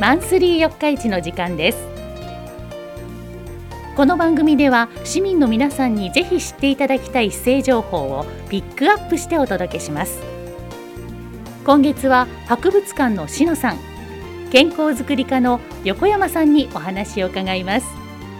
マンスリー四日市の時間です。この番組では市民の皆さんにぜひ知っていただきたい市政情報をピックアップしてお届けします。今月は博物館の篠さん、健康づくり課の横山さんにお話を伺います。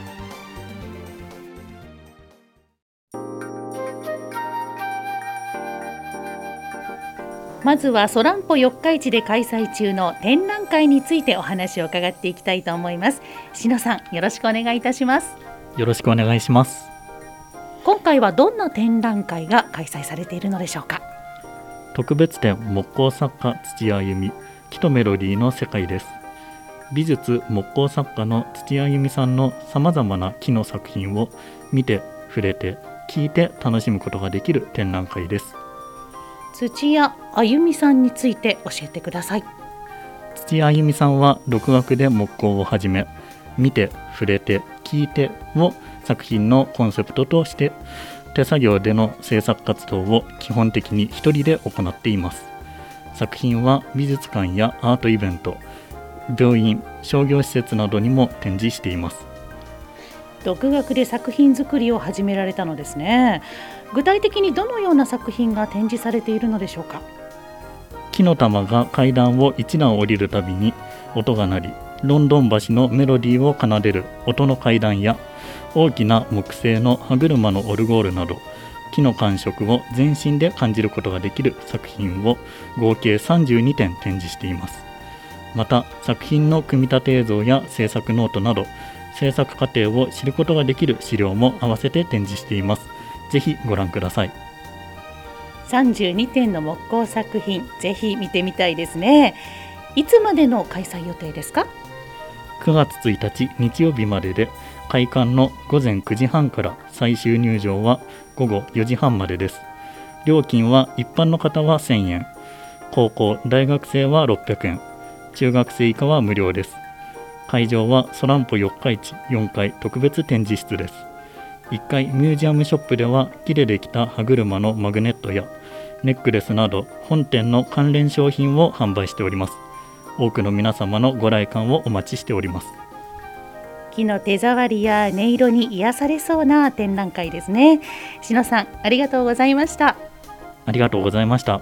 まずはソランポ四日市で開催中の展覧会についてお話を伺っていきたいと思います。篠さん、よろしくお願いいたします。 よろしくお願いします。 今回はどんな展覧会が開催されているのでしょうか。 特別展木工作家土屋あゆみ、木とメロディーの世界です。美術木工作家の土屋あゆみさんのさまざまな木の作品を見て触れて聞いて楽しむことができる展覧会です。 土屋あゆみさんについて教えてください。 土屋あゆみさんは独学で木工を始め、見て触れて聞いてを作品のコンセプトとして手作業での制作活動を基本的に一人で行っています。作品は美術館やアートイベント、病院、商業施設などにも展示しています。 独学で作品作りを始められたのですね。具体的にどのような作品が展示されているのでしょうか。 木の玉が階段を一段降りるたびに音が鳴り、ロンドン橋のメロディーを奏でる音の階段や、大きな木製の歯車のオルゴールなど木の感触を全身で感じることができる作品を合計32点展示しています。また作品の組み立て映像や制作ノートなど制作過程を知ることができる資料も合わせて展示しています。ぜひご覧ください。 32点の木工作品、ぜひ見てみたいですね。いつまでの開催予定ですか。 9月1日日曜日までで、開館の午前9時半から最終入場は午後4時半までです。料金は一般の方は1000円、高校・大学生は600円、中学生以下は無料です。会場はソランポ四日市4階特別展示室です。1階ミュージアムショップでは木でできた歯車のマグネットやネックレスなど本店の関連商品を販売しております。多くの皆様のご来館をお待ちしております。 木の手触りや音色に癒されそうな展覧会ですね。篠さん、ありがとうございました。 ありがとうございました。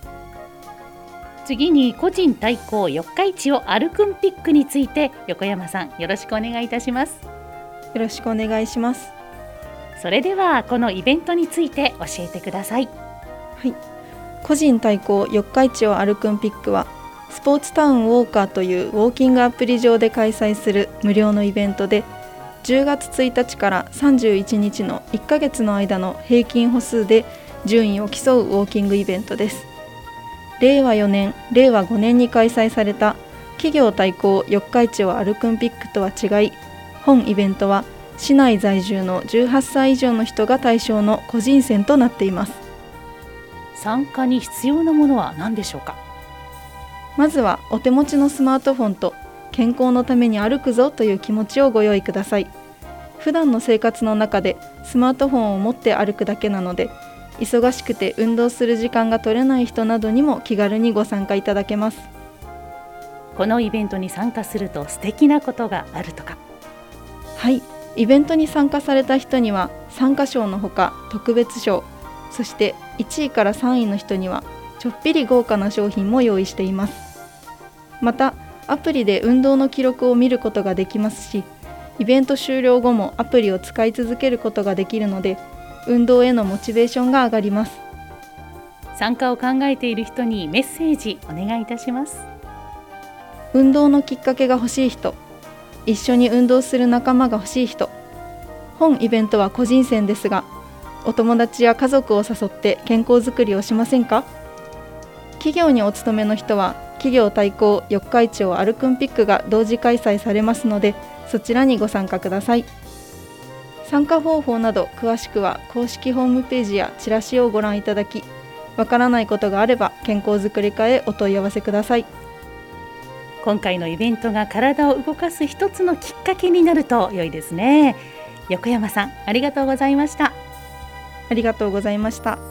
次に個人対抗四日市を歩くんピックについて横山さん、よろしくお願いいたします。 よろしくお願いします。 それではこのイベントについて教えてください。 はい、個人対抗四日市を歩くんピックはスポーツタウンウォーカーというウォーキングアプリ上で開催する無料のイベントで、10月1日から31日の1ヶ月の間の平均歩数で順位を競うウォーキングイベントです。令和4年、令和5年に開催された企業対抗四日市を歩くんピックとは違い、本イベントは市内在住の18歳以上の人が対象の個人戦となっています。 参加に必要なものは何でしょうか。 まずはお手持ちのスマートフォンと健康のために歩くぞという気持ちをご用意ください。普段の生活の中でスマートフォンを持って歩くだけなので、忙しくて運動する時間が取れない人などにも気軽にご参加いただけます。 このイベントに参加すると素敵なことがあるとか。 はい、イベントに参加された人には参加賞のほか特別賞、そして1位から3位の人にはちょっぴり豪華な商品も用意しています。またアプリで運動の記録を見ることができますし、イベント終了後もアプリを使い続けることができるので、運動へのモチベーションが上がります。 参加を考えている人にメッセージお願いいたします。 運動のきっかけが欲しい人、一緒に運動する仲間が欲しい人、本イベントは個人戦ですが、お友達や家族を誘って健康づくりをしませんか。企業にお勤めの人は企業対抗四日市を歩くんピックが同時開催されますので、そちらにご参加ください。参加方法など詳しくは公式ホームページやチラシをご覧いただき、わからないことがあれば健康づくり課へお問い合わせください。 今回のイベントが体を動かす一つのきっかけになると良いですね。横山さん、ありがとうございました。 ありがとうございました。